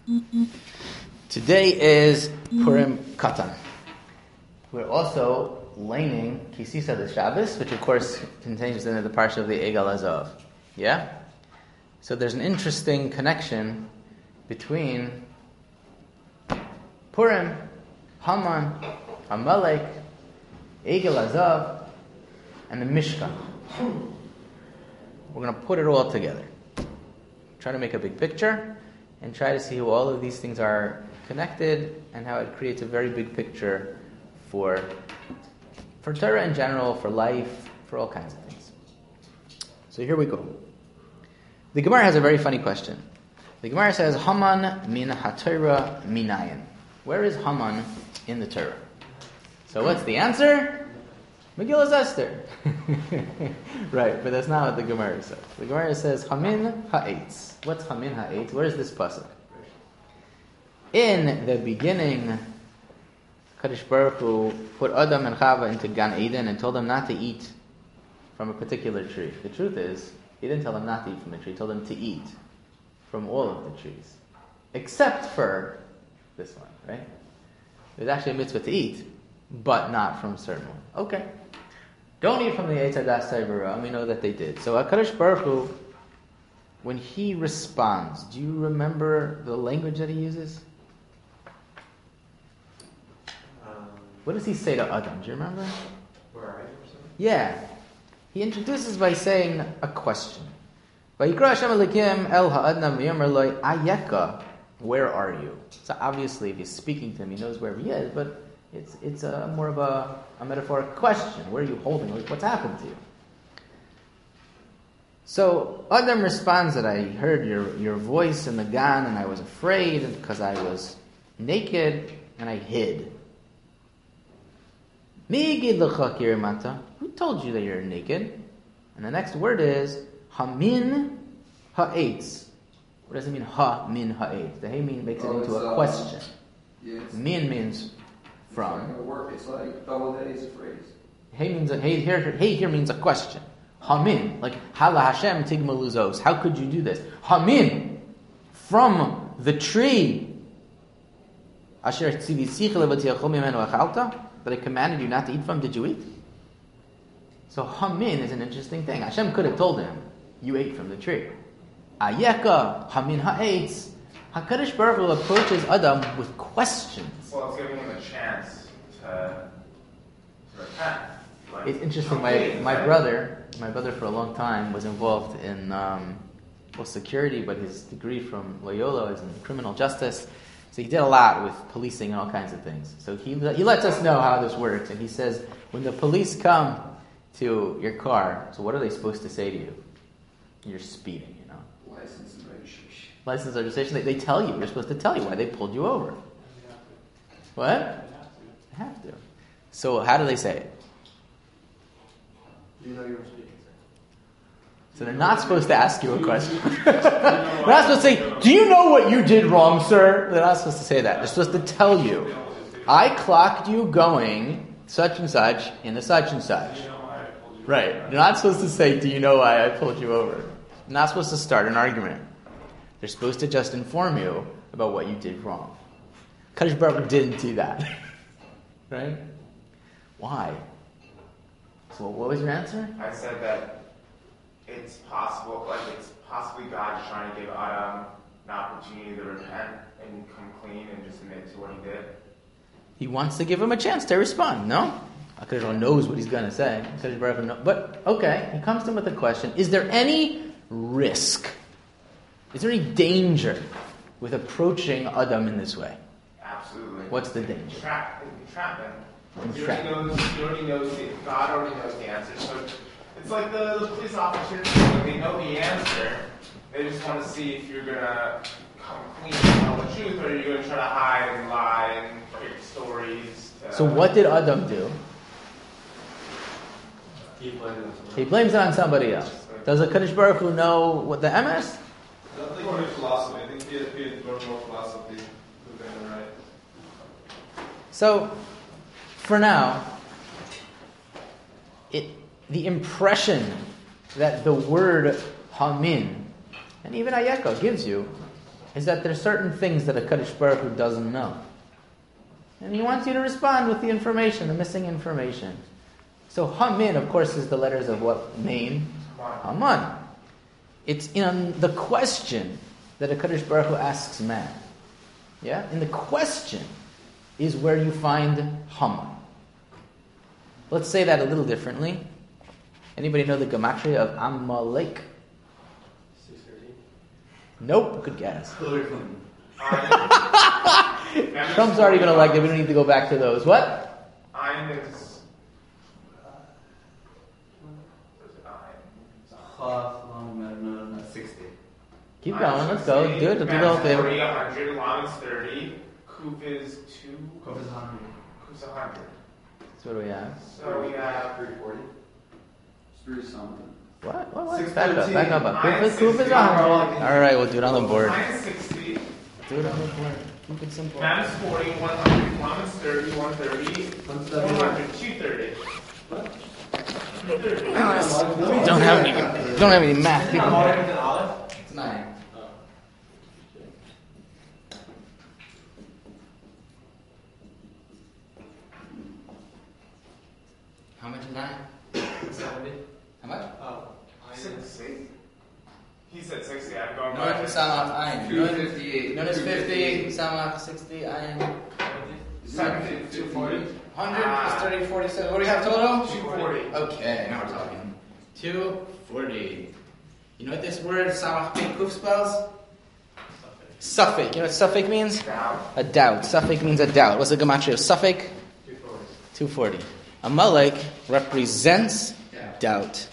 Today is Purim Katan. We're also laning Kisisa the Shabbos, which of course contains the parsha of the Egal Azov. Yeah? So there's an interesting connection between Purim, Haman, Amalek, Egal Azov, and the Mishkan. We're going to put it all together. Try to make a big picture and try to see how all of these things are connected and how it creates a very big picture for Torah in general, for life, for all kinds of things. So here we go. The Gemara has a very funny question. The Gemara says, Haman min ha-Torah minayin. Where is Haman in the Torah? So what's the answer? Megillah Esther. Right, but that's not what the Gemara says. The Gemara says, Hamin ha'etz. What's Hamin ha'etz? Where is this pasuk? In the beginning, Kadosh Baruch Hu put Adam and Chava into Gan Eden and told them not to eat from a particular tree. The truth is, he didn't tell them not to eat from the tree. He told them to eat from all of the trees. Except for this one, right? There's actually a mitzvah to eat, but not from a certain one. Okay. Don't eat from the Eitz Hadas Taivara. We know that they did. So HaKadosh Baruch Hu, when he responds, do you remember the language that he uses? What does he say to Adam? Do you remember? Where are you? Yeah. He introduces by saying a question. Vayikra Hashem Elokim el ha'adam v'yomer lo ayeka. Where are you? So obviously, if he's speaking to him, he knows where he is, but it's more of a metaphoric question. Where are you holding? What's happened to you? So Adam responds that I heard your voice in the Gan and I was afraid because I was naked and I hid. Who told you that you're naked? And the next word is Hamin ha'etz. What does it mean? Ha-min ha'etz. The ha-min makes it into a question. Yes. Min means from. It's like double days phrase. Hey means here means a question. Hamin, like Hala Hashem tigmaluzos. How could you do this? Hamin, from the tree. Asher tzivisicha levatiyachol mimenu achalta, that I commanded you not to eat from. Did you eat? So Hamin is an interesting thing. Hashem could have told him, you ate from the tree. Ayeka Hamin ha'etz. HaKadosh Baruch Hu approaches Adam with questions. Well, it's giving him a chance to repent. Like, it's interesting. My brother for a long time was involved in security, but his degree from Loyola is in criminal justice. So he did a lot with policing and all kinds of things. So he lets us know how this works, and he says when the police come to your car, so what are they supposed to say to you? You're speeding, you know. License and registration. They tell you. They're supposed to tell you why they pulled you over. What? They have to. So how do they say it? You know you're speaking. So they're not supposed to ask you a question. They're not supposed to say, do you know what you did wrong, sir? They're not supposed to say that. They're supposed to tell you, I clocked you going such and such in a such and such. Right. They're not supposed to say, do you know why I pulled you over? They're not supposed to start an argument. They're supposed to just inform you about what you did wrong. Kadosh Baruch Hu didn't do that. Right? Why? So what was your answer? I said that it's possible, it's possibly God trying to give Adam an opportunity to repent and come clean and just admit to what he did. He wants to give him a chance to respond, no? HaKadosh Baruch Hu knows what he's going to say. HaKadosh Baruch Hu knows. But, okay, he comes to him with a question. Is there any risk? Is there any danger with approaching Adam in this way? Absolutely. What's the danger? Trap him. God already knows the answer. So it's like the police officers, when they know the answer, they just want to see if you're going to come clean and tell the truth, or you're going to try to hide and lie and create stories. So what did Adam do? He blames it on somebody else. Does HaKadosh Baruch Hu know what the MS? I don't think he knew philosophy. I think he had learned more philosophy than right. So, for now, the impression that the word Hamin, and even Ayeka gives you, is that there's certain things that a Kadosh Baruch Hu doesn't know. And he wants you to respond with the information, the missing information. So Hamin, of course, is the letters of what name? Haman. It's in the question that a Kadosh Baruch Hu asks man. Yeah? In the question is where you find Haman. Let's say that a little differently. Anybody know the gematria of Amalek? 613. Nope, good guess. Hillary Clinton. Trump's already going to like it. We don't need to go back to those. What? Ein is. No, 60. Keep going. Let's go. Do it. Do the whole thing. 40, 100, Lam is 30. Kuf is 2. Kuf is 100. Kuf's 100. So what do we have? So we have 340. 3 something. What? Back up. 613. Back up. Kuf is 100. All Alright, we'll do it on the board. Ein is 60. Do it on the board. Keep it simple. Lam is 40, 100, Lam is 30, 130, 100, 230. What? 230. Don't have any math. People. It's 9. How much is 9? 70. How much? Oh. 60. He said 60. I'm going No, it's Samach Ayin. 258. Noon is 50. Samach 60. Ayin. 70, 240. 100 plus 30, 47. What do we have total? 240. Okay, now we're talking. 240. You know what this word Samach Pei Kuf spells? Suffix. You know what suffix means? Doubt. A doubt. Suffix means a doubt. What's the gematria of suffix? 240. Amalek represents doubt.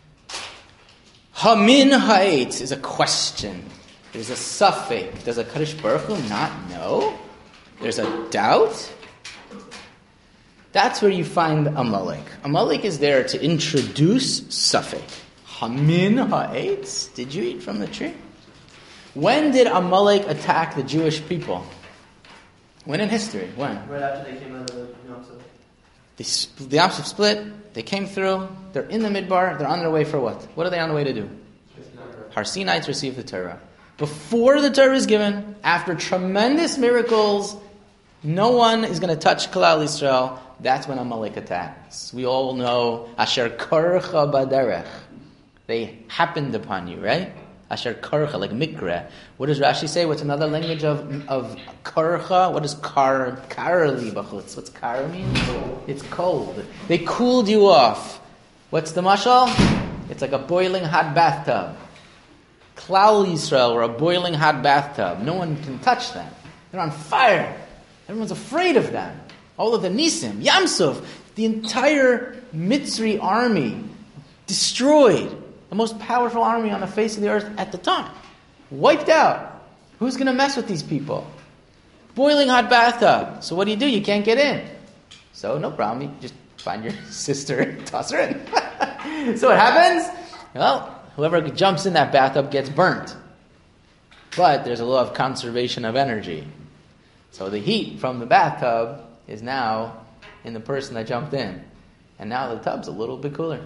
Hamin ha'etz is a question. There's a suffix. Does a Kadosh Baruch Hu not know? There's a doubt? That's where you find Amalek. Amalek is there to introduce suffix. Hamin ha'etz? Did you eat from the tree? When did Amalek attack the Jewish people? When in history? When? Right after they came out of the Yom Tov. The Yam Suf split. They came through. They're in the Midbar. They're on their way for what? What are they on the way to do? Har Sinai to receive the Torah. Before the Torah is given, after tremendous miracles, no one is going to touch Klal Yisrael. That's when Amalek attacks. We all know Asher Karcha Baderech. They happened upon you, right? Asher Karcha, like Mikra. What does Rashi say? What's another language of Karcha? What is Kar? Karli b'chutz. What's Kar mean? It's cold. They cooled you off. What's the mashal? It's like a boiling hot bathtub. Klal Yisrael were a boiling hot bathtub. No one can touch them. They're on fire. Everyone's afraid of them. All of the Nisim, Yam Suf, the entire Mitzri army destroyed. The most powerful army on the face of the earth at the time. Wiped out. Who's going to mess with these people? Boiling hot bathtub. So what do? You can't get in. So no problem. You just find your sister and toss her in. So what happens? Well, whoever jumps in that bathtub gets burnt. But there's a law of conservation of energy. So the heat from the bathtub is now in the person that jumped in. And now the tub's a little bit cooler.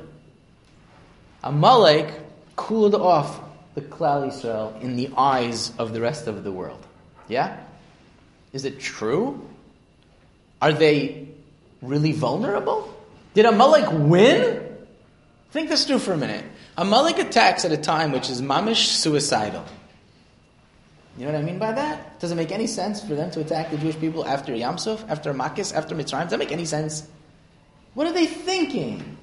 Amalek cooled off the Klal Yisrael in the eyes of the rest of the world. Yeah? Is it true? Are they really vulnerable? Did Amalek win? Think this through for a minute. Amalek attacks at a time which is mamish suicidal. You know what I mean by that? Does it make any sense for them to attack the Jewish people after Yam Suf, after Makis, after Mitzrayim? Does that make any sense? What are they thinking?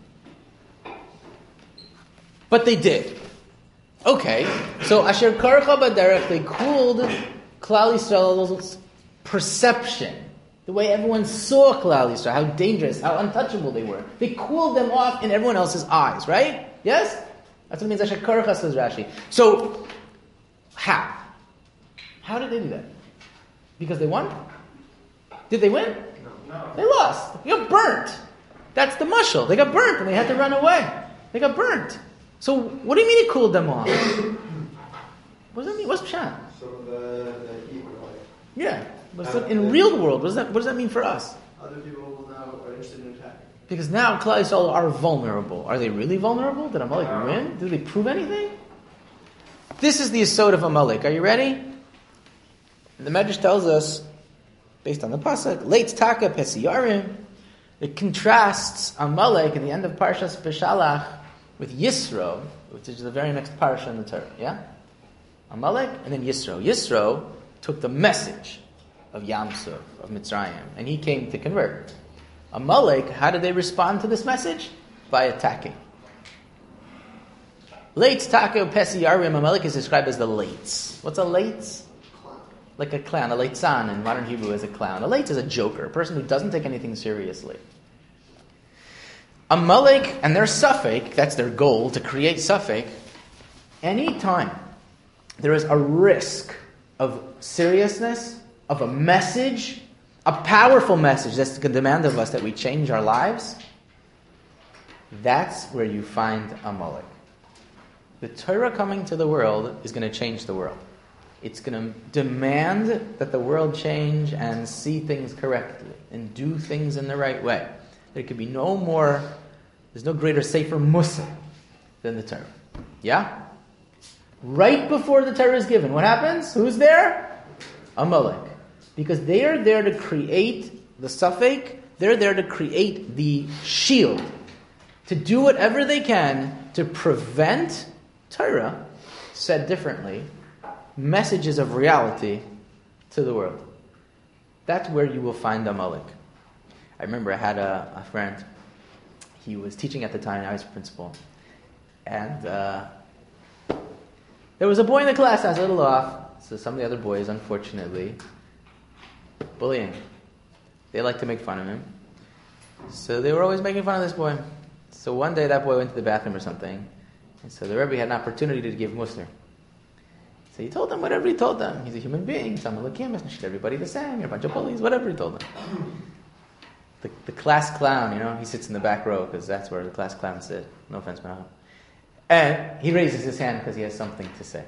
But they did. Okay, so Asher Karcha Baderech, they cooled Klal Yisrael's perception. The way everyone saw Klal Yisrael, how dangerous, how untouchable they were. They cooled them off in everyone else's eyes, right? Yes? That's what it means Asher Karcha, says Rashi. So, how? How did they do that? Because they won? Did they win? No. They lost. They got burnt. That's the mashal. They got burnt and they had to run away. They got burnt. So, what do you mean it cooled them off? What does that mean? What's Pshat? So the heat were like. Yeah. In real world, what does that mean for us? Other people now are interested in attacking. Because now Klal Yisrael are vulnerable. Are they really vulnerable? Did Amalek win? Did they prove anything? This is the yesod of Amalek. Are you ready? The Medrash tells us, based on the pasuk, Leit Taka Pesiyarim, it contrasts Amalek at the end of Parshas Beshalach with Yisro, which is the very next parsha in the Torah. Yeah, Amalek and then Yisro. Yisro took the message of Yamsuf, of Mitzrayim, and he came to convert. Amalek, how did they respond to this message? By attacking. Leit Taka Pesiyarim. Amalek is described as the Leitz. What's a Leitz? Like a clown. A leitzan in modern Hebrew is a clown. A leitz is a joker, a person who doesn't take anything seriously. Amalek and their suffix, that's their goal, to create suffix. Anytime there is a risk of seriousness, of a message, a powerful message that's the demand of us that we change our lives, that's where you find Amalek. The Torah coming to the world is going to change the world. It's going to demand that the world change and see things correctly and do things in the right way. There could be there's no greater, safer Musa than the Torah. Yeah? Right before the Torah is given, what happens? Who's there? Amalek. Because they are there to create the suffix, they're there to create the shield, to do whatever they can to prevent Torah, said differently, messages of reality to the world. That's where you will find Amalek. I remember I had a friend. He was teaching at the time, now he's principal. And there was a boy in the class that was a little off. So some of the other boys, unfortunately, bullying. They like to make fun of him. So they were always making fun of this boy. So one day that boy went to the bathroom or something. And so the Rebbe had an opportunity to give Musar. So he told them whatever he told them. He's a human being. He's treat everybody the same. You're a bunch of bullies. Whatever he told them. The class clown, he sits in the back row because that's where the class clowns sit. No offense, Mahal. And he raises his hand because he has something to say.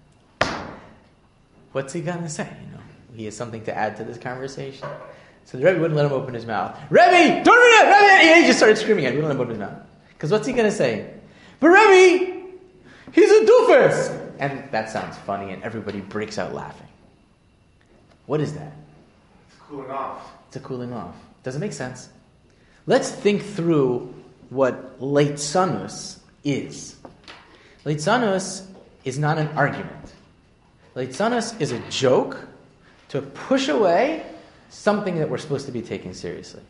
What's he going to say? He has something to add to this conversation. So the Rebbe wouldn't let him open his mouth. Rebbe, don't read it! Rebbe! He just started screaming at him. He wouldn't let him open his mouth. Because what's he going to say? But Rebbe, he's a doofus! And that sounds funny, and everybody breaks out laughing. What is that? It's cooling off. It's a cooling off. Does it make sense? Let's think through what leitzanus is. Leitzanus is not an argument. Leitzanus is a joke to push away something that we're supposed to be taking seriously.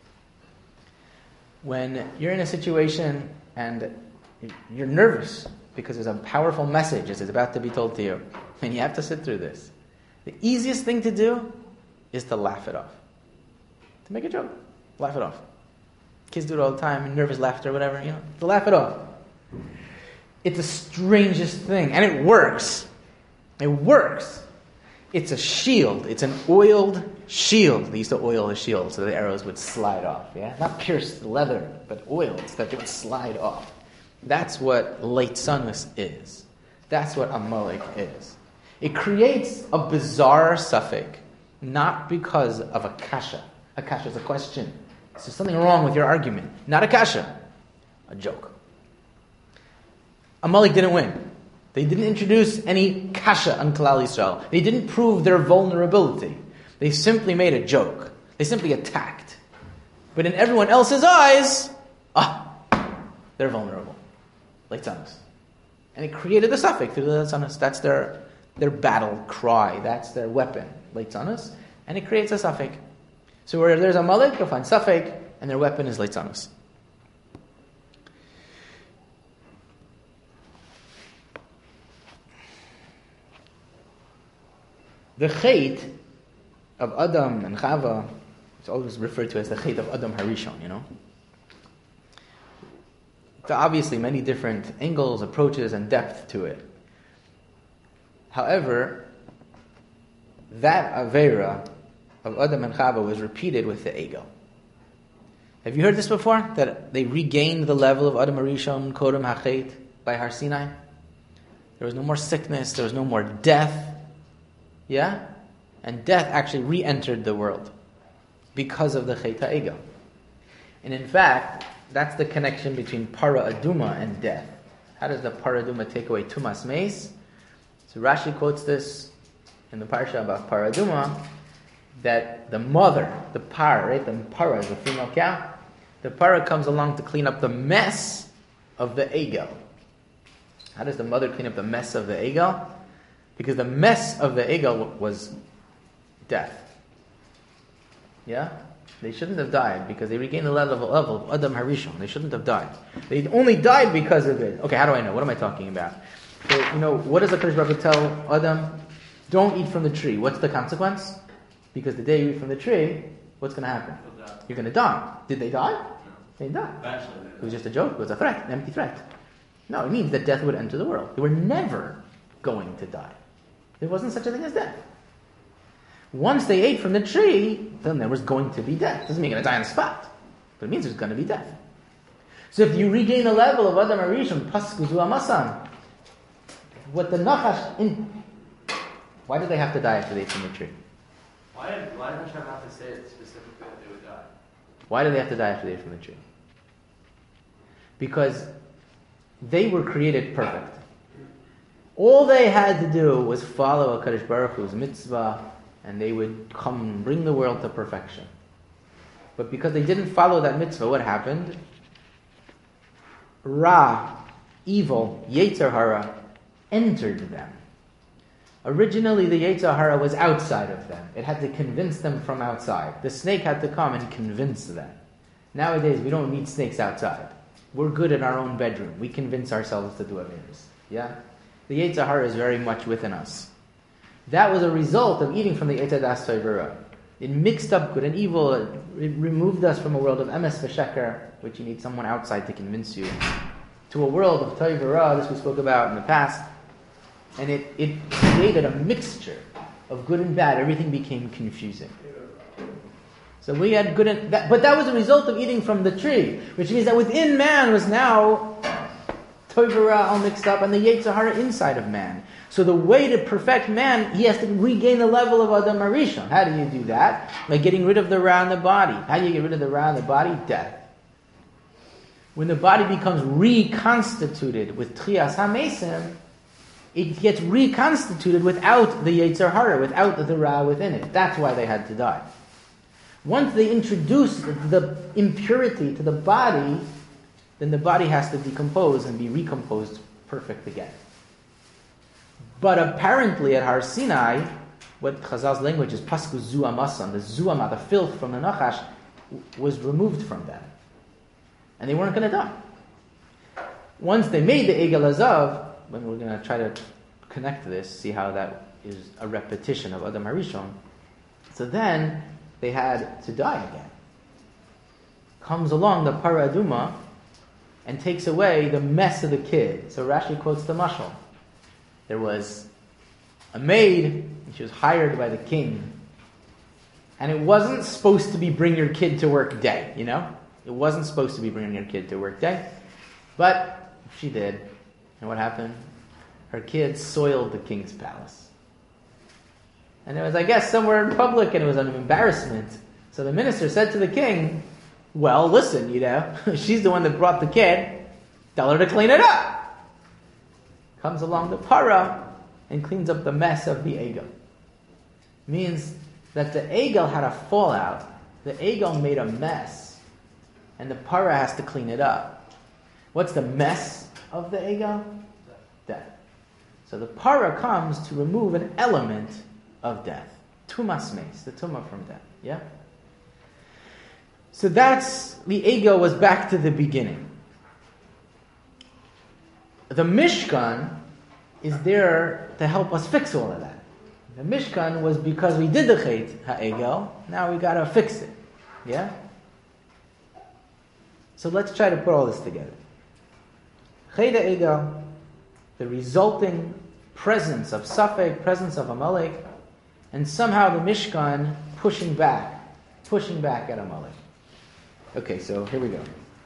When you're in a situation and you're nervous because there's a powerful message that is about to be told to you, and you have to sit through this, the easiest thing to do is to laugh it off. To make a joke. Laugh it off. Kids do it all the time, nervous laughter, whatever, to laugh it off. It's the strangest thing, and it works. It works. It's a shield. It's an oiled shield. They used to oil the shield so the arrows would slide off. Yeah, not pierced leather, but oiled so that they would slide off. That's what leitzanus is. That's what Amalek is. It creates a bizarre suffix, not because of a kasha. A kasha is a question. So there's something wrong with your argument. Not a kasha. A joke. Amalek didn't win. They didn't introduce any kasha on Klal Yisrael. They didn't prove their vulnerability. They simply made a joke. They simply attacked. But in everyone else's eyes, they're vulnerable. Leitzanus. And it created the suffix through the Leitzanus. That's their battle cry. That's their weapon. Leitzanus. And it creates a suffix. So where there's Amalek, you'll find suffix, and their weapon is Leitzanus. The chait of Adam and Chava is always referred to as the chait of Adam Harishon, There are obviously many different angles, approaches, and depth to it. However, that Aveira of Adam and Chava was repeated with the Egel. Have you heard this before? That they regained the level of Adam Harishon, Kodem HaChet, by Har Sinai? There was no more sickness, there was no more death. Yeah? And death actually re-entered the world because of the Chet HaEgel. And in fact, that's the connection between Para Aduma and death. How does the Para Aduma take away Tumas Meis? So Rashi quotes this in the parsha about Paraduma that the mother, the para, right? The para is the female cow. The para comes along to clean up the mess of the egel. How does the mother clean up the mess of the egel? Because the mess of the egel was death. Yeah? They shouldn't have died because they regained the level of Adam Harishon. They shouldn't have died. They only died because of it. Okay, how do I know? What am I talking about? So, what does the Kadosh Baruch Hu tell Adam? Don't eat from the tree. What's the consequence? Because the day you eat from the tree, what's going to happen? You're going to die. Did they die? They didn't die. It was just a joke. It was a threat, an empty threat. No, it means that death would enter the world. They were never going to die. There wasn't such a thing as death. Once they ate from the tree, then there was going to be death. Doesn't mean you're going to die on the spot, but it means there's going to be death. So if you regain the level of Adam Harishon, Pasku Zu Amasan, what the Nachash, why did they have to die after they ate from the tree? Why did Hashem have to say it specifically that they would die? Why did they have to die after they ate from the tree? Because they were created perfect. All they had to do was follow HaKadosh Baruch Hu's mitzvah, and they would come and bring the world to perfection. But because they didn't follow that mitzvah, what happened? Ra, evil, Yetzer Hara, entered them. Originally, the Yetzer Hara was outside of them. It had to convince them from outside. The snake had to come and convince them. Nowadays, we don't need snakes outside. We're good in our own bedroom. We convince ourselves to do Averos. Yeah? The Yetzer Hara is very much within us. That was a result of eating from the Eitz Hadas Toivera. It mixed up good and evil. It removed us from a world of emes v'sheker, which you need someone outside to convince you, to a world of Toivera, this we spoke about in the past. And it created a mixture of good and bad. Everything became confusing. So we had good and bad. But that was a result of eating from the tree, which means that within man was now Toivera all mixed up and the Yetzer Hara inside of man. So the way to perfect man, he has to regain the level of Adam Harishon. How do you do that? By getting rid of the Ra in the body. How do you get rid of the Ra in the body? Death. When the body becomes reconstituted with Tchias HaMesim, it gets reconstituted without the Yetzer Hara, without the Ra within it. That's why they had to die. Once they introduce the impurity to the body, then the body has to decompose and be recomposed perfect again. But apparently at Har Sinai, what Chazal's language is Pasku Zu Amasan, the Zuama, the filth from the Nachash, was removed from them. And they weren't going to die. Once they made the Egel Azav, when we're going to try to connect this, see how that is a repetition of Adam Harishon. So then they had to die again. Comes along the Paraduma and takes away the mess of the kid. So Rashi quotes the mashal. There was a maid, and she was hired by the king. And it wasn't supposed to be bring your kid to work day, It wasn't supposed to be bringing your kid to work day. But she did. And what happened? Her kid soiled the king's palace. And it was, I guess, somewhere in public, and it was an embarrassment. So the minister said to the king, well, listen, she's the one that brought the kid. Tell her to clean it up. Comes along the para and cleans up the mess of the egel. Means that the egel had a fallout. The egel made a mess. And the para has to clean it up. What's the mess of the egel? Death. So the para comes to remove an element of death. Tumas meis, the tumah from death. Yeah? So that's, the egel was back to the beginning. The Mishkan is there to help us fix all of that. The Mishkan was because we did the Chet HaEgel, now we got to fix it. Yeah? So let's try to put all this together. Chet HaEgel, the resulting presence of Safek, presence of Amalek, and somehow the Mishkan pushing back at Amalek. Okay, so here we go.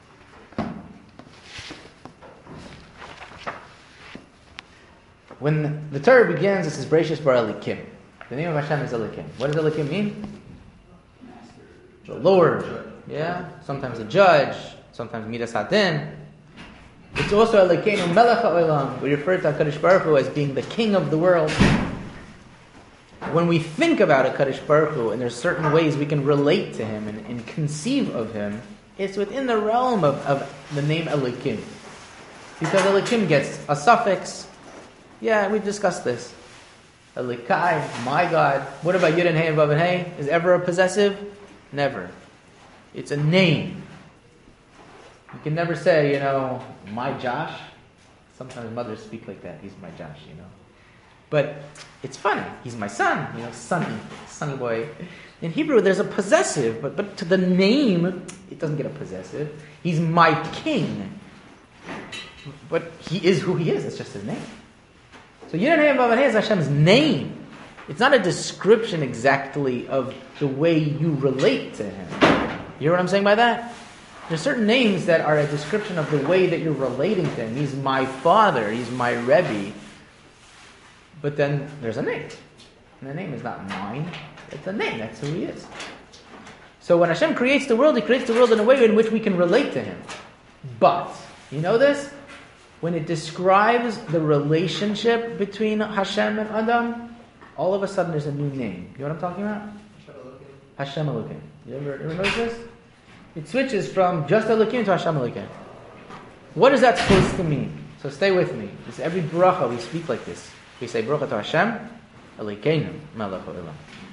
When the Torah begins, it says Bereishis bara Elikim. The name of Hashem is Elikim. What does Elikim mean? The Lord. Yeah? Sometimes a judge. Sometimes Midas Hadin. It's also Elikeinu Melech HaOlam. We refer to HaKadosh Baruch Hu as being the king of the world. when we think about HaKadosh Baruch Hu, and there's certain ways we can relate to him and conceive of him, it's within the realm of the name Elokim. Because Elokim gets a suffix. Yeah, we've discussed this. Elikai, my God. What about Yud and Hey and Vav and Hey? Is ever a possessive? Never. It's a name. You can never say, my Josh. Sometimes mothers speak like that. He's my Josh, But it's funny. He's my son, Sonny boy. In Hebrew, there's a possessive, but to the name, it doesn't get a possessive. He's my king. But he is who he is. It's just his name. So Yud and Hey and Vav and Hey is Hashem's name. It's not a description exactly of the way you relate to him. You hear what I'm saying by that? There's certain names that are a description of the way that you're relating to him. He's my father. He's my Rebbe. But then there's a name. And the name is not mine. It's a name. That's who he is. So when Hashem creates the world, he creates the world in a way in which we can relate to him. But, you know this? When it describes the relationship between Hashem and Adam, all of a sudden there's a new name. You know what I'm talking about? Hashem Elokim. You ever notice this? It switches from just Elokim to Hashem Elokim. What is that supposed to mean? So stay with me. This every bracha we speak like this. We say bracha to Hashem, Elokeinu, Melech Haolam.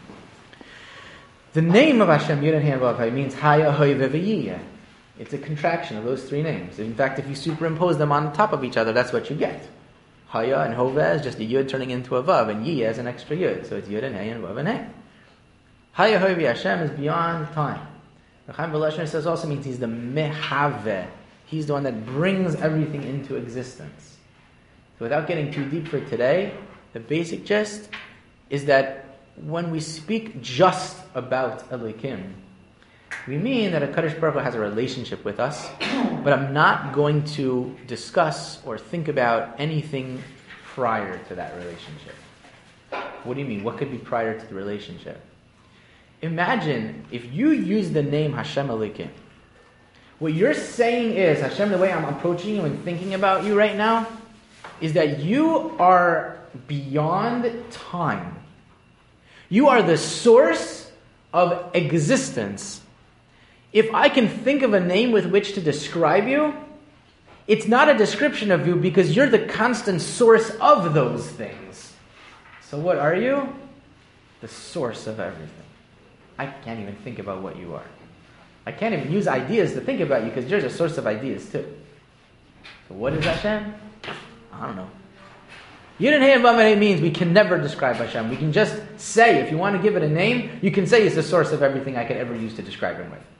The name of Hashem, Yud and Hey and Vav Hey, means Haya, Hoy, V'Yiyeh. It's a contraction of those three names. In fact, if you superimpose them on top of each other, that's what you get. Haya and Hove is just a Yud turning into a Vav, and Yiyeh is an extra Yud. So it's Yud and Hey and Vav and Hey. Haya, Hoy, Hashem is beyond time. Chaim Veleshner says also means he's the Mehave. He's the one that brings everything into existence. So without getting too deep for today, the basic gist is that when we speak just about Elokim, we mean that HaKadosh Baruch Hu has a relationship with us, but I'm not going to discuss or think about anything prior to that relationship. What do you mean? What could be prior to the relationship? Imagine if you use the name Hashem Elokim. What you're saying is, Hashem, the way I'm approaching you and thinking about you right now, is that you are beyond time. You are the source of existence. If I can think of a name with which to describe you, it's not a description of you because you're the constant source of those things. So what are you? The source of everything. I can't even think about what you are. I can't even use ideas to think about you because you're the source of ideas too. So what is Hashem? I don't know. Yud and Hey and Vav and Hey means we can never describe Hashem. We can just say, if you want to give it a name, you can say it's the source of everything I could ever use to describe him with.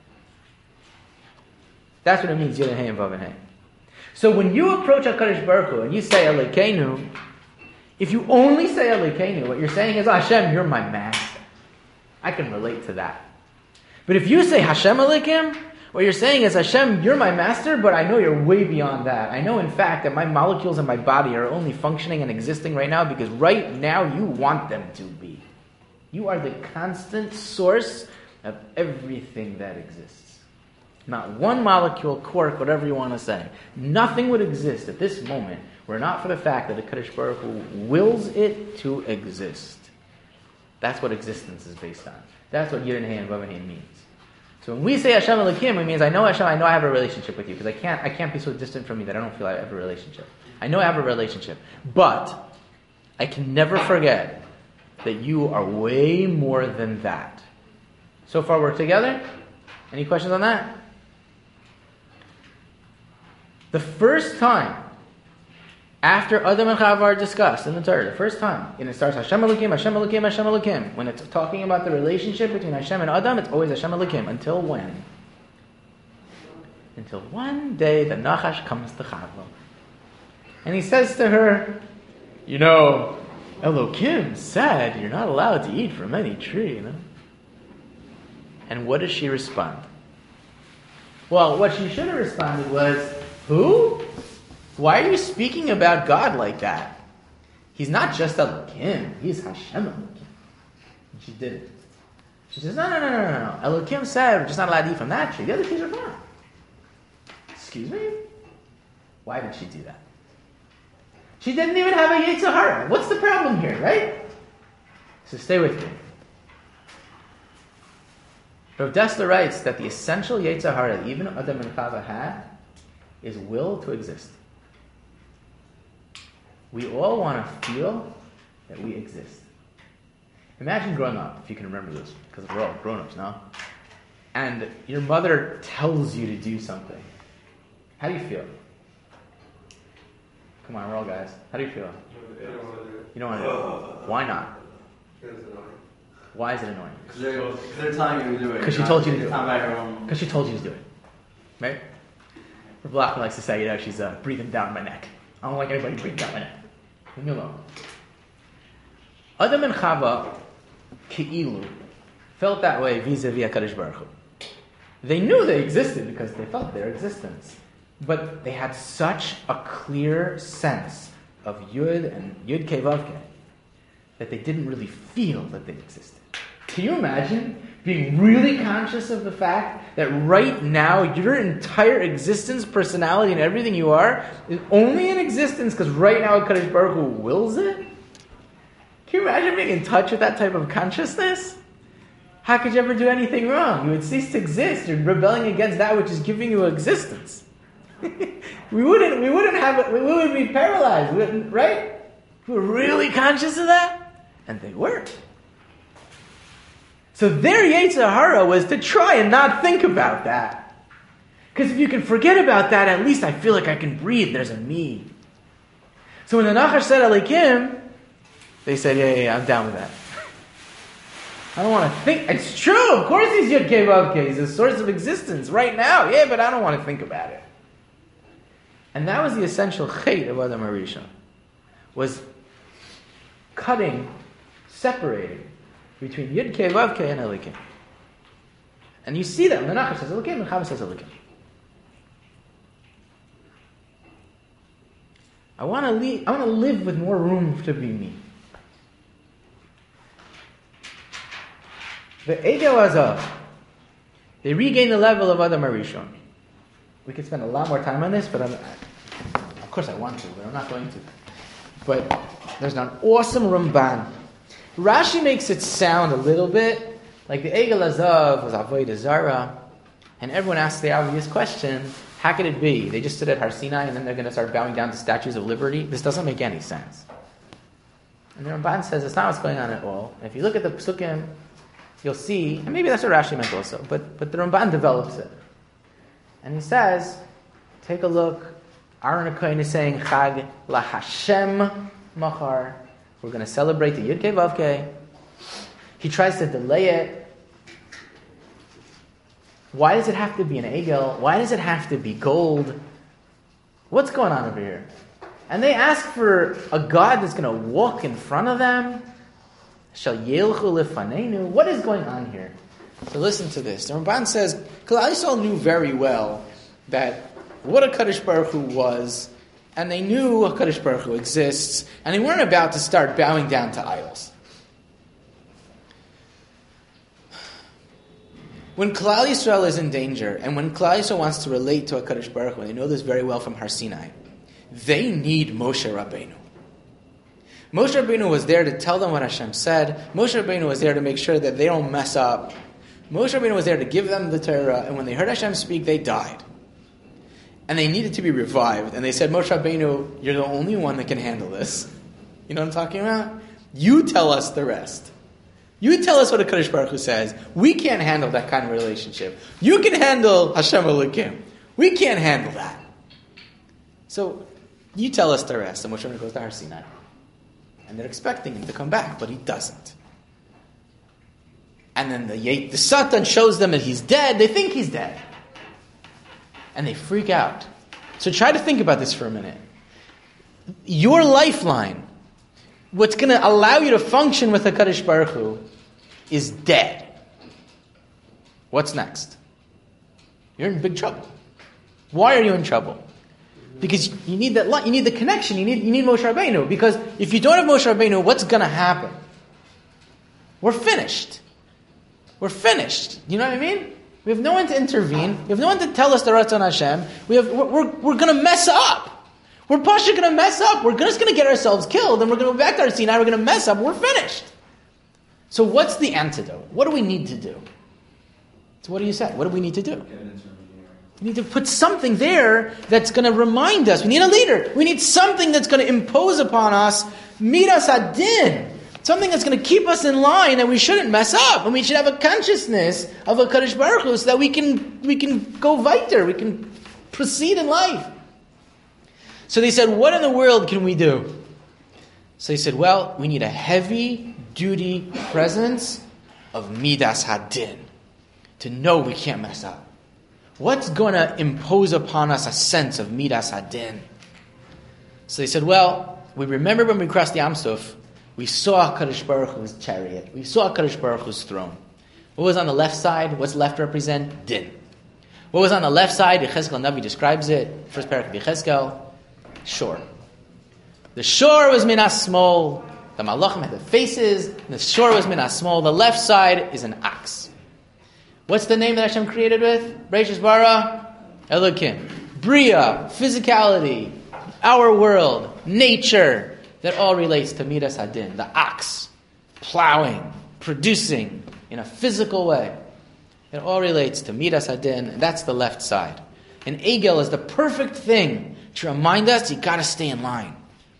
That's what it means, Yud and Hey and Vav and Hey. So when you approach HaKadosh Baruch Hu and you say Elokeinu, if you only say Elokeinu, what you're saying is, Hashem, you're my master. I can relate to that. But if you say Hashem Elokim, what you're saying is, Hashem, you're my master, but I know you're way beyond that. I know, in fact, that my molecules in my body are only functioning and existing right now because right now you want them to be. You are the constant source of everything that exists. Not one molecule, quark, whatever you want to say. Nothing would exist at this moment were not for the fact that the Kadosh Baruch Hu wills it to exist. That's what existence is based on. That's what Yud and Hey and Vav and Hey means. So when we say Hashem Elokim, it means I know Hashem, I know I have a relationship with you because I can't be so distant from you that I don't feel I have a relationship. I know I have a relationship, but I can never forget that you are way more than that. So far we're together? Any questions on that? The first time after Adam and Chava are discussed in the Torah, the first time, and it starts Hashem Elokim, Hashem Elokim, Hashem Elokim. When it's talking about the relationship between Hashem and Adam, it's always Hashem Elokim. Until when? Until one day the Nachash comes to Chava. And he says to her, Elokim said you're not allowed to eat from any tree, And what does she respond? Well, what she should have responded was, who? Why are you speaking about God like that? He's not just Elokim. He's Hashem Elokim. And she didn't. She says, no. Elokim said we're just not allowed to eat from that tree. The other trees are fine. Excuse me? Why did she do that? She didn't even have a Yetzer Hara. What's the problem here, right? So stay with me. Rav Dessler writes that the essential Yetzer Hara that even Adam and Chava had is will to exist. We all want to feel that we exist. Imagine growing up, if you can remember this, because we're all grown-ups now, and your mother tells you to do something. How do you feel? Come on, we're all guys. How do you feel? You don't want to do it. Why not? Why is it annoying? Because they're telling you to do it. Because she told you to do it. Because Because she told you to do it. Right? Rav Lachman likes to say, she's breathing down my neck. I don't like anybody breathing down my neck. Leave me alone. Adam and Chava, Ke'ilu, felt that way vis-a-vis HaKadosh Baruch Hu. They knew they existed because they felt their existence. But they had such a clear sense of Yud and Yud Kei Vav Kei that they didn't really feel that they existed. Can you imagine being really conscious of the fact that right now your entire existence, personality, and everything you are is only in existence because right now HaKadosh Baruch Hu wills it? Can you imagine being in touch with that type of consciousness? How could you ever do anything wrong? You would cease to exist. You're rebelling against that which is giving you existence. we wouldn't have it. We would be paralyzed, right? We were really conscious of that, and they weren't. So their Yetzer Hara was to try and not think about that. Because if you can forget about that, at least I feel like I can breathe. There's a me. So when the Nachash said Elikim, they said, yeah, I'm down with that. I don't want to think. It's true, of course he's Yud Kei Vav Kei. He's a source of existence right now. Yeah, but I don't want to think about it. And that was the essential chait of Adam HaRishon. Was separating between Yud Kei Vav Kei and Elikim. And you see that when the Nachash says Elikim and Chava says Elikim. I want to live with more room to be me. The Egel Azav, they regain the level of Adam HaRishon. We could spend a lot more time on this, but of course I want to, but I'm not going to. But there's an awesome Ramban. Rashi makes it sound a little bit like the Egel Azav was Avodah Zarah, and everyone asks the obvious question, how could it be? They just stood at Har Sinai and then they're going to start bowing down to statues of liberty? This doesn't make any sense. And the Ramban says it's not what's going on at all. If you look at the Psukim, you'll see, and maybe that's what Rashi meant also, but the Ramban develops it. And he says, take a look, Aaron HaKohen is saying, Chag la Hashem Machar. We're going to celebrate the Yud Kei Vav Kei. He tries to delay it. Why does it have to be an egel? Why does it have to be gold? What's going on over here? And they ask for a God that's going to walk in front of them. Shall yelchu lefanenu? What is going on here? So listen to this. The Ramban says, Klal Yisrael knew very well that what a HaKadosh Baruch Hu was, and they knew a HaKadosh Baruch Hu exists, and they weren't about to start bowing down to idols. When Klal Yisrael is in danger, and when Klal Yisrael wants to relate to HaKadosh Baruch Hu, and they know this very well from Har Sinai, they need Moshe Rabbeinu. Moshe Rabbeinu was there to tell them what Hashem said. Moshe Rabbeinu was there to make sure that they don't mess up. Moshe Rabbeinu was there to give them the Torah, and when they heard Hashem speak, they died. And they needed to be revived. And they said, Moshe Rabbeinu, you're the only one that can handle this. You know what I'm talking about? You tell us the rest. You tell us what HaKadosh Baruch Hu says. We can't handle that kind of relationship. You can handle Hashem Elokim. We can't handle that. So, you tell us the rest. And Moshe Rabbeinu goes to Har Sinai. And they're expecting him to come back, but he doesn't. And then the Satan shows them that he's dead. They think he's dead. And they freak out. So try to think about this for a minute. Your lifeline, what's going to allow you to function with HaKadosh Baruch Hu, is dead. What's next? You're in big trouble. Why are you in trouble? Because you need that light, you need the connection, you need Moshe Rabbeinu. Because if you don't have Moshe Rabbeinu, what's going to happen? We're finished. We're finished. You know what I mean? We have no one to intervene. We have no one to tell us the Ratzon Hashem. We're going to mess up. We're going to mess up. We're just going to get ourselves killed, and we're going to go back to our Sinai. We're going to mess up. We're finished. So what's the antidote? What do we need to do? So what do you say? What do we need to do? We need to put something there that's going to remind us. We need a leader. We need something that's going to impose upon us midas hadin. Something that's going to keep us in line, and we shouldn't mess up. And we should have a consciousness of a Kadosh Baruch Hu so that we can go weiter. We can proceed in life. So they said, what in the world can we do? So they said, well, we need a heavy-duty presence of midas hadin to know we can't mess up. What's going to impose upon us a sense of midas hadin? So they said, well, we remember when we crossed the Yam Suf, we saw Kadosh Baruch Hu's chariot. We saw Kadosh Baruch Hu's throne. What was on the left side? What's left represent? Din. What was on the left side? Yechezkel Navi describes it. First paragraph of Yechezkel. Shore. The shore was minas small. The malachim had the faces. The shore was minas small. The left side is an ox. What's the name that Hashem created with? Bereishis bara Elokim. Bria, physicality, our world, nature. That all relates to midas hadin, the ox, plowing, producing in a physical way. It all relates to midas hadin, and that's the left side. And Egel is the perfect thing to remind us you got to stay in line.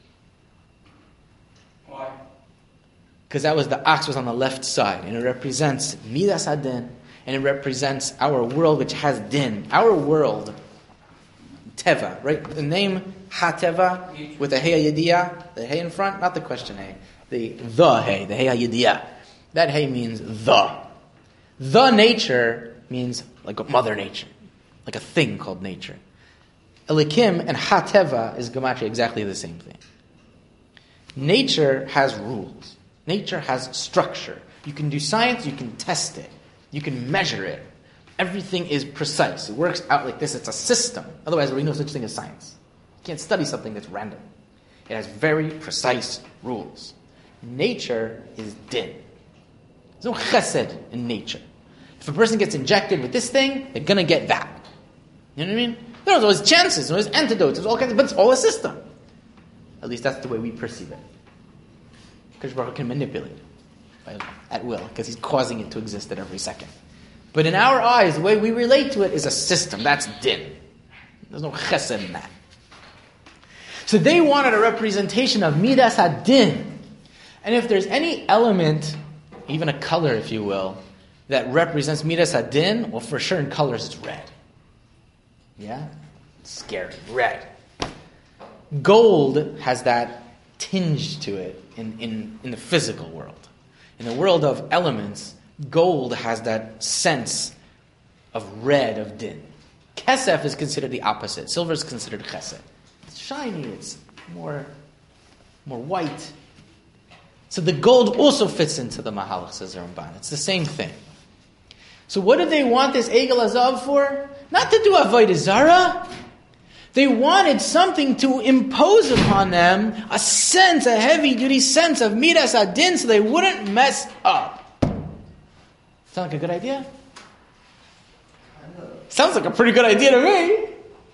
Why? Because the ox was on the left side, and it represents midas hadin, and it represents our world which has din. Our world, teva, right? The name HaTeva with the Hey HaYediyah, the Hey in front, not the question Hey, the Hey, the Hey HaYediyah. That Hey means the. The nature means like a mother nature, like a thing called nature. Elikim and HaTeva is gematria exactly the same thing. Nature has rules. Nature has structure. You can do science, you can test it, you can measure it. Everything is precise. It works out like this. It's a system. Otherwise, there would be no such thing as science. You can't study something that's random. It has very precise rules. Nature is din. There's no chesed in nature. If a person gets injected with this thing, they're going to get that. You know what I mean? There's always chances, there's always antidotes, there's all kinds of, but it's all a system. At least that's the way we perceive it. Kadosh Baruch Hu can manipulate it at will, because he's causing it to exist at every second. But in our eyes, the way we relate to it is a system. That's din. There's no chesed in that. So they wanted a representation of midas hadin. And if there's any element, even a color, if you will, that represents midas hadin, well, for sure in colors it's red. Yeah? Scary. Red. Gold has that tinge to it in the physical world. In the world of elements, gold has that sense of red, of din. Kesef is considered the opposite. Silver is considered chesed. It's shiny, it's more white. So the gold also fits into the mahalach, says Ramban. It's the same thing. So what did they want this Egel Azav for? Not to do Avodah Zarah. They wanted something to impose upon them, a sense, a heavy-duty sense of midas hadin, so they wouldn't mess up. Sound like a good idea? Sounds like a pretty good idea to me.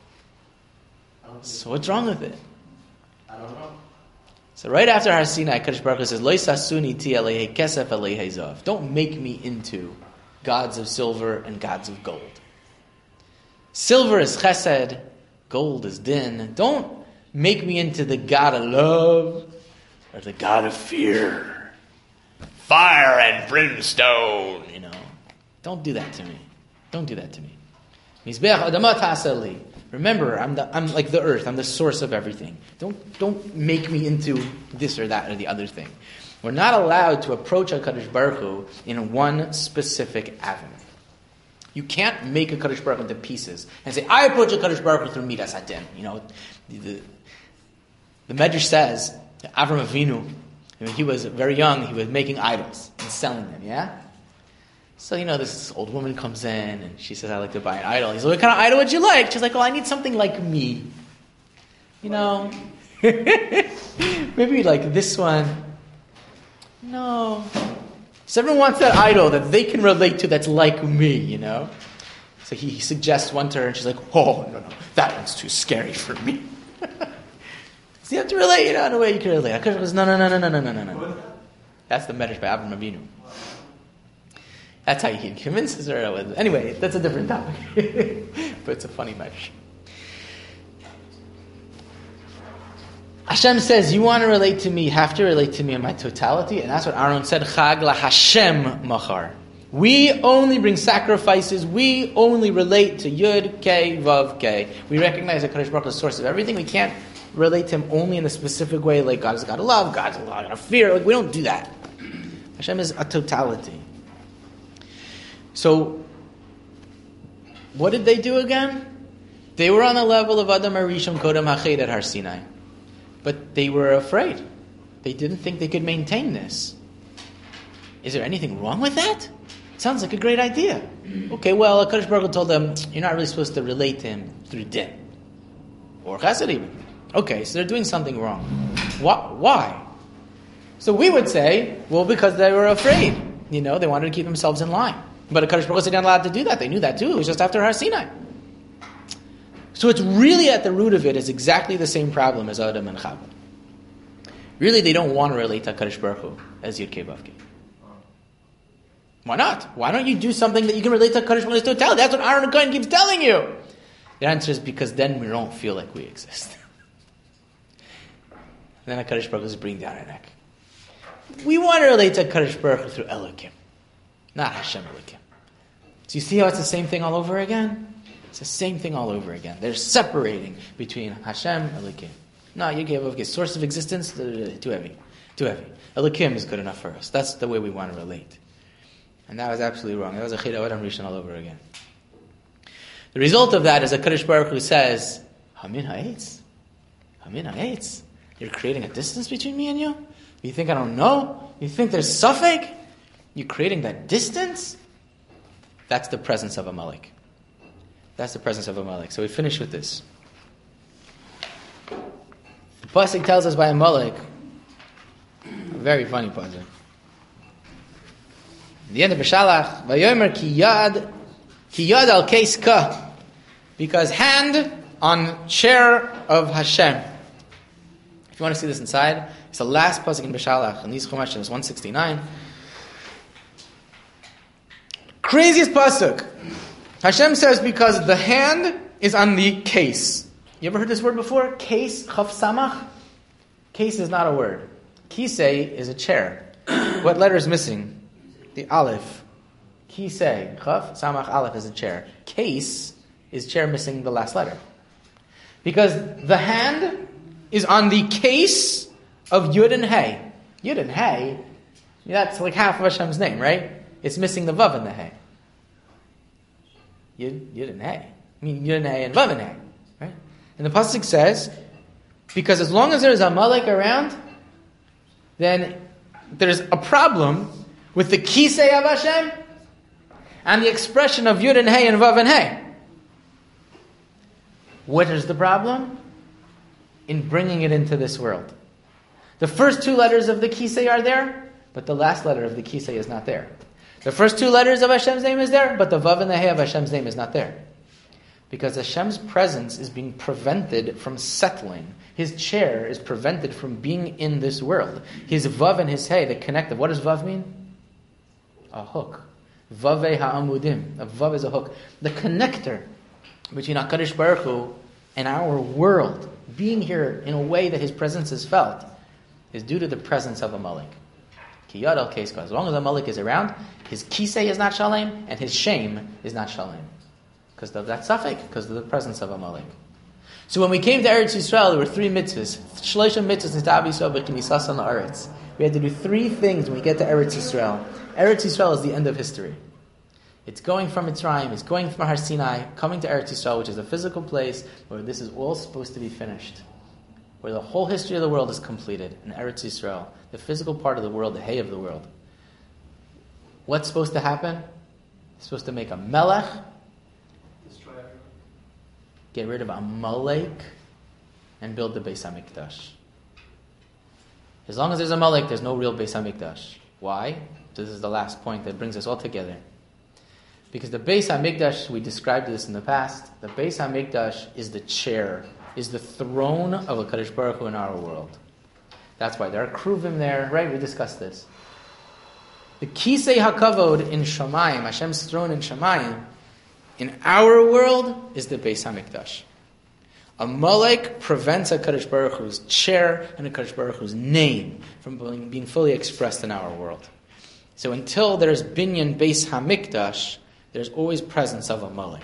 So what's wrong with it? I don't know. So right after Har Sinai, Kadosh Baruch Hu says, "Lo yisasuni ti alei kesef alei zav." Don't make me into gods of silver and gods of gold. Silver is chesed, gold is din. Don't make me into the god of love or the god of fear, fire and brimstone. You know, don't do that to me. Don't do that to me. Mizbeach adamah ta'aseh li. Remember, I'm like the earth. I'm the source of everything. Don't make me into this or that or the other thing. We're not allowed to approach HaKadosh Baruch Hu in one specific avenue. You can't make HaKadosh Baruch Hu into pieces and say, I approach HaKadosh Baruch Hu through midas hadin. You know, the Medrash says that Avram Avinu, when he was very young, he was making idols and selling them, yeah? So, you know, this old woman comes in and she says, I'd like to buy an idol. He's like, what kind of idol would you like? She's like, oh, I need something like me. You know? Maybe like this one. No. So everyone wants that idol that they can relate to that's like me, you know? So he suggests one to her and she's like, oh, no, that one's too scary for me. So you have to relate, you know, in a way you can relate. HaKadosh goes, no. That's the Medrash by Avram Avinu. That's how he convinces her. Anyway, that's a different topic. But it's a funny medrash. Hashem says, you want to relate to me, you have to relate to me in my totality. And that's what Aaron said, Chag la Hashem machar. We only bring sacrifices. We only relate to Yud, Kei, Vav, Kei. We recognize that Kadosh Baruch Hu is the source of everything. We can't relate to Him only in a specific way, like God is God of love, God's a God of fear. Like we don't do that. Hashem is a totality. So, what did they do again? They were on the level of Adam Arishon Kodam Hached at Har Sinai. But they were afraid. They didn't think they could maintain this. Is there anything wrong with that? Sounds like a great idea. Okay, well, HaKadosh Baruch Hu told them, you're not really supposed to relate to Him through din. Or chesed even. Okay, so they're doing something wrong. Why? So we would say, well, because they were afraid. They wanted to keep themselves in line. But HaKadosh Baruch Hu said they're not allowed to do that. They knew that too. It was just after Har Sinai. So it's really at the root of it is exactly the same problem as Adam and Chava. Really, they don't want to relate to HaKadosh Baruch Hu as Yud Kei Vav Kei. Why not? Why don't you do something that you can relate to HaKadosh Baruch Hu's totality? That's what Aaron Cohen keeps telling you. The answer is because then we don't feel like we exist. Then HaKadosh Baruch Hu is bringing down our neck. We want to relate to HaKadosh Baruch Hu through Elokim, not Hashem Elokim. So you see how it's the same thing all over again? It's the same thing all over again. They're separating between Hashem and Elokim. No, Yud Kei Vav Kei, source of existence, too heavy. Elokim is good enough for us. That's the way we want to relate. And that was absolutely wrong. That was a Chid Adam Rishon all over again. The result of that is a HaKadosh Baruch Hu says, Hamin ha'etz. You're creating a distance between me and you? You think I don't know? You think there's suffix? You're creating that distance? That's the presence of Amalek. So we finish with this. The pasuk tells us by Amalek, a very funny pasuk. At the end of Beshalach, Vayomer ki yad al keis ka, because hand on chair of Hashem. If you want to see this inside, it's the last pasuk in Beshalach, in these Chumash, it's 169. Craziest pasuk. Hashem says because the hand is on the case. You ever heard this word before? Case, chaf samach. Case is not a word. Kisei is a chair. What letter is missing? The aleph. Kisei, chaf, samach, aleph is a chair. Case is chair missing the last letter. Because the hand is on the case of Yud and Hey. Yud and Hey, that's like half of Hashem's name, right? It's missing the Vav and the Hey. Yud and Hey. I mean, Yud and Hey and Vav and Hey, right? And the pasuk says, because as long as there's Amalek around, then there's a problem with the Kisei of Hashem and the expression of Yud and Hey and Vav and Hey. What is the problem? In bringing it into this world. The first two letters of the Kisei are there, but the last letter of the Kisei is not there. The first two letters of Hashem's name is there, but the Vav and the Hey of Hashem's name is not there. Because Hashem's presence is being prevented from settling. His chair is prevented from being in this world. His Vav and his Hey, the connective. What does Vav mean? A hook. Vavei ha'amudim. A Vav is a hook. The connector between HaKadosh Baruch Hu and our world, being here in a way that His presence is felt, is due to the presence of Amalek. Ki yad al keis ka. As long as Amalek is around, his kisei is not shalem, and his shame is not shalem. Because of that suffix, because of the presence of Amalek. So when we came to Eretz Yisrael, there were three mitzvahs. Shloshim mitzvahs nitav Yisrael b'kinisasan la'aretz. We had to do three things when we get to Eretz Yisrael. Eretz Yisrael is the end of history. It's going from Mitzrayim, it's going from Har Sinai, coming to Eretz Yisrael, which is a physical place where this is all supposed to be finished. Where the whole history of the world is completed in Eretz Yisrael. The physical part of the world, the hay of the world. What's supposed to happen? It's supposed to make a melech, get rid of Amalek, and build the Beis HaMikdash. As long as there's Amalek, there's no real Beis HaMikdash. Why? This is the last point that brings us all together. Because the Beis HaMikdash, we described this in the past, the Beis HaMikdash is the chair, is the throne of HaKadosh Baruch Hu in our world. That's why there are kruvim there, right? We discussed this. The Kisei HaKavod in Shamayim, Hashem's throne in Shamayim, in our world is the Beis HaMikdash. Amalek prevents a Kadosh Baruch Hu's chair and a Kadosh Baruch Hu's name from being fully expressed in our world. So until there's Binyan Beis HaMikdash, there's always presence of Amalek.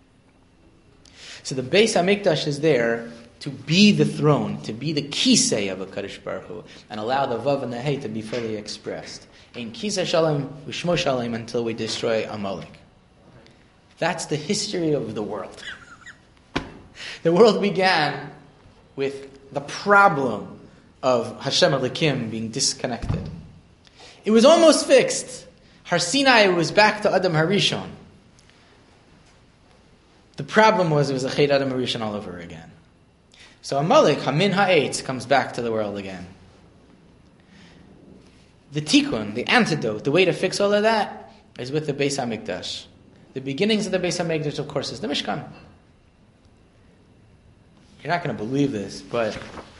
So the Beis HaMikdash is there to be the throne, to be the kisei of a Kadosh Baruch Hu, and allow the Vav and the Hey to be fully expressed. In Kisei Shalom, Ushmo Shalom, until we destroy Amalek. That's the history of the world. The world began with the problem of Hashem Elokim being disconnected. It was almost fixed. Har Sinai was back to Adam Harishon. The problem was it was a Chet Adam Harishon all over again. So Amalek, Hamin Ha'etz, comes back to the world again. The tikkun, the antidote, the way to fix all of that is with the Beis HaMikdash. The beginnings of the Beis HaMikdash, of course, is the Mishkan. You're not going to believe this, but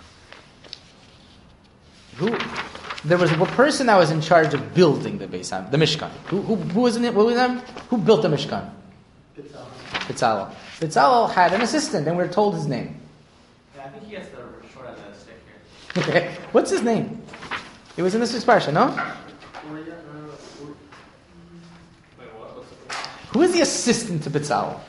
there was a person that was in charge of building the Mishkan. Who was in it? What was them? Who built the Mishkan? Bitzalel. Bitzalel had an assistant, and we're told his name. Yeah, I think he has the short end of the stick here. Okay. What's his name? It was in this week's parsha, no? Who is the assistant to Bitzalel?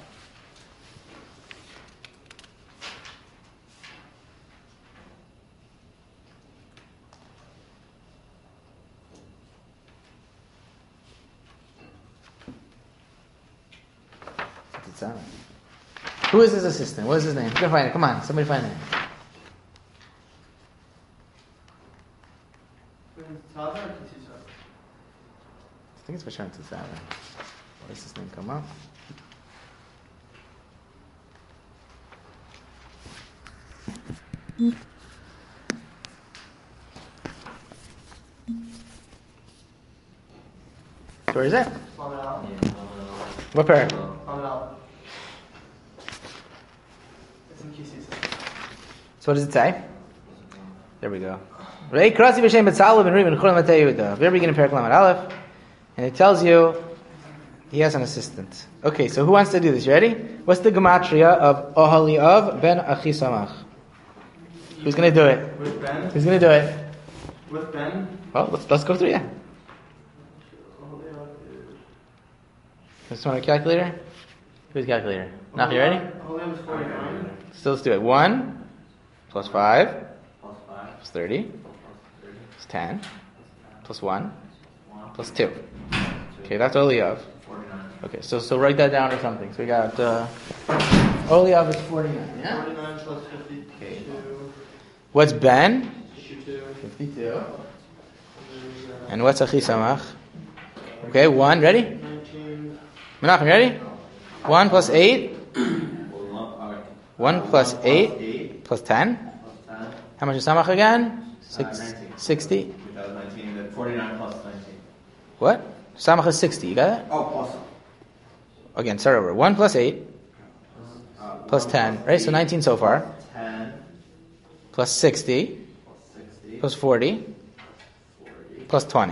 Who is his assistant? What is his name? You can find it. Come on, somebody find it. I think it's Bashar Tzara. Why does his name come up? Where is it? What pair? So what does it say? There we go. Right? Krasi b'shem Bitzalel ben Reuben Chulam Matei Yehuda. Very beginning of Perek Lamed Aleph, and it tells you he has an assistant. Okay, so who wants to do this? You ready? What's the gematria of Oholiav ben Achisamach? Who's going to do it? With Ben? Who's going to do it? With Ben? Well, let's go through. Yeah. Just want a calculator? Who's calculator? Nach, you ready? Oholiav is 49. So let's do it. 1 plus 5 Plus 5. plus 30 Plus 30. plus 10 plus 1 plus 2. Okay, that's Oholiav. 49. Okay, so write that down or something. So we got Oholiav is 49. Yeah. 49 plus 52. Okay. What's Ben? 52. 52. And what's Achisamach? Okay, 1. Ready? 19. Menachem, ready? 1 plus 8. 1 plus 8 plus 10. Plus 10. How much is Samach again? 19. 60. That was 19. Then 49 plus 19. What? Samach is 60. You got it? Oh, plus. Again, start over. 1 plus 8 plus 10. Right? So 19 so far. 10. Plus 60. Plus 60. Plus 40. 40. Plus 20.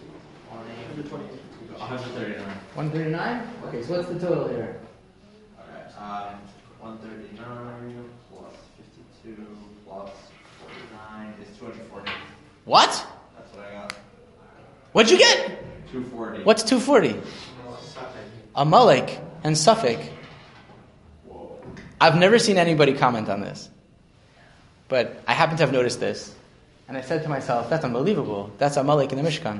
139. 139? Okay, so what's the total here? Alright, 139 plus 52 plus 49 is 240. What? That's what I got. What'd you get? 240. What's 240? Amalek and Suffolk. Whoa. I've never seen anybody comment on this. But I happen to have noticed this. And I said to myself, that's unbelievable. That's Amalek in the Mishkan.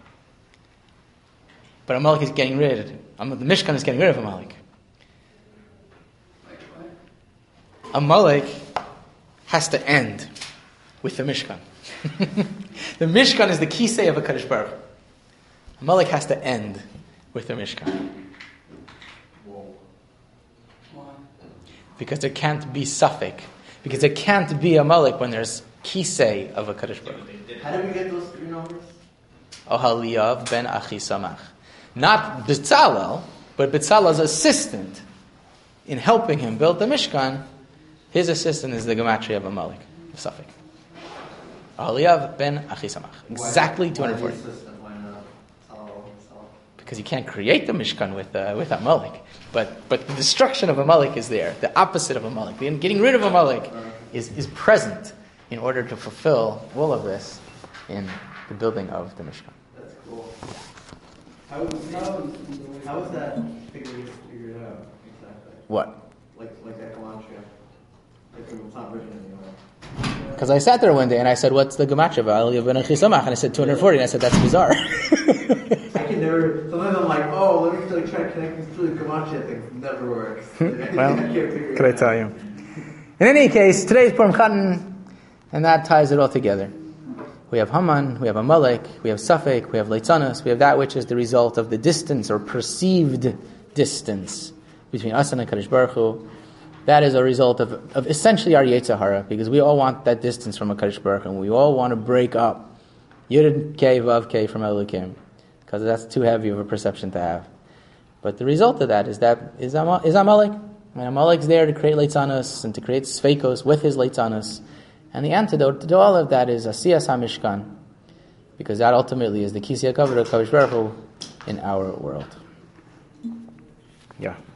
But Amalek is getting rid. The Mishkan is getting rid of Amalek. Amalek has to end with the Mishkan. The Mishkan is the kisei of a Kadosh Baruch Hu. Amalek has to end with the Mishkan. Whoa. Because there can't be Suffolk. Because there can't be Amalek when there's kisei of a Kadosh Baruch Hu. How did we get those three numbers? Oholiav ben Achisamach. Not Bitzalel, but Bitzalel's assistant in helping him build the Mishkan. His assistant is the gematria of Amalek, of Suffolk. Oholiav ben Achisamach. Exactly 240. because you can't create the Mishkan with Amalek. But the destruction of Amalek is there. The opposite of Amalek, getting rid of Amalek, is present in order to fulfill all of this in the building of the Mishkan. That's cool. How is that figured out exactly? What? Like that Gematria. Like it's not written anywhere. Because I sat there one day and I said, "What's the Gematria of Eliyah ben Achisamach?" And I said 240, and I said, "That's bizarre." I can never. Sometimes I'm like, "Oh, let me try to connect these two Gematria things." It never works. Well, could I tell you? In any case, today's Purim Chatan, and that ties it all together. We have Haman, we have Amalek, we have Safek, we have Leitzanus, we have that which is the result of the distance or perceived distance between us and the Kadosh Baruch Hu. That is a result of essentially our Yetzer Hara, because we all want that distance from a Kadosh Baruch Hu, and we all want to break up Yud Kei Vav Kei from Elokim, because that's too heavy of a perception to have. But the result of that is Amalek. And Amalek's there to create Leitzanus and to create Sveikos with his Leitzanus. And the antidote to all of that is Asiyas HaMishkan, because that ultimately is the Kisei HaKavod of Kadosh Baruch Hu in our world. Yeah.